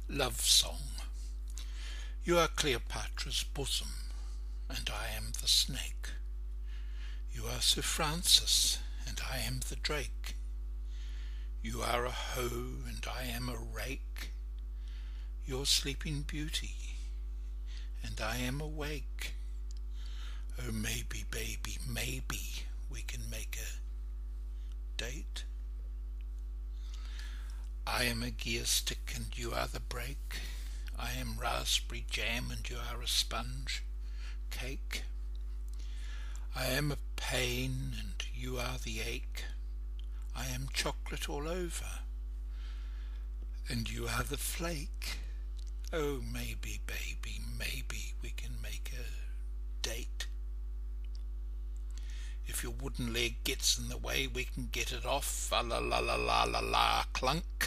Love Song. You are Cleopatra's bosom, and I am the snake. You are Sir Francis, and I am the drake. You are a hoe, and I am a rake. You're Sleeping Beauty, and I am awake. Oh, maybe, baby, maybe we can make a date. I am a gear stick and you are the brake. I am raspberry jam and you are a sponge cake. I am a pain and you are the ache. I am chocolate all over and you are the flake. Oh, maybe, baby, maybe we can make a date. If your wooden leg gets in the way, we can get it off. La la la la la la clunk.